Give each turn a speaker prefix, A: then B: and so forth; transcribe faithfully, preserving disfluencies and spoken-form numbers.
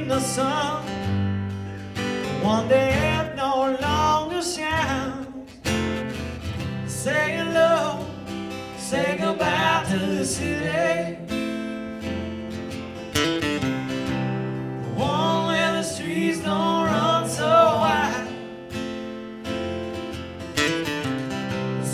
A: the sun. One day it no longer shines. Say hello, say goodbye to the city.